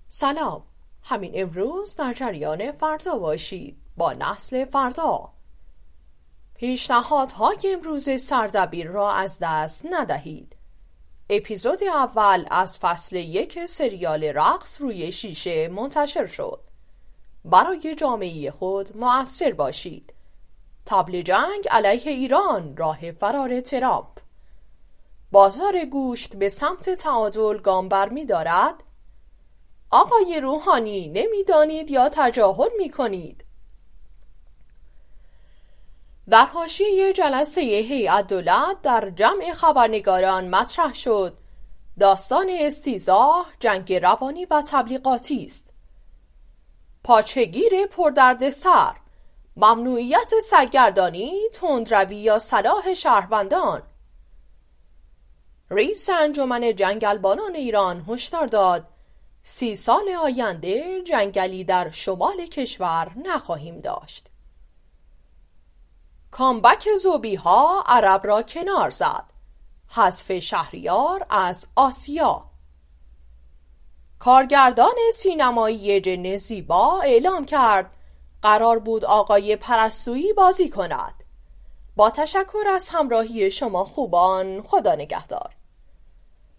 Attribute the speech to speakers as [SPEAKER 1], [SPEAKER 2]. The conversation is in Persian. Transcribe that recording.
[SPEAKER 1] سلام، همین امروز در جریان فردا باشید با نسل فردا. پیشنهادهای امروز سردبیر را از دست ندهید. اپیزود اول از فصل 1 سریال رقص روی شیشه منتشر شد. برای جامعه خود مؤثر باشید. طبل جنگ علیه ایران، راه فرار ترامپ. بازار گوشت به سمت تعادل گام برمی دارد. آقای روحانی، نمیدانید یا تجاهل می کنید؟ در حاشیه جلسه هیئت دولت در جمع خبرنگاران مطرح شد داستان استیزاح، جنگ روانی و تبلیغاتی است. پاچه‌گیر پردردسر، ممنوعیت سرگردانی، تندروی یا صلاح شهروندان. رئیس انجمن جنگلبانان ایران هشدار داد 30 سال آینده جنگلی در شمال کشور نخواهیم داشت. کامبک ذوبی‌ها عرب را کنار زد. حذف شهریار از آسیا. کارگردان سینمایی جن زیبا اعلام کرد قرار بود آقای پرستویی بازی کند. با تشکر از همراهی شما خوبان، خدا نگهدار.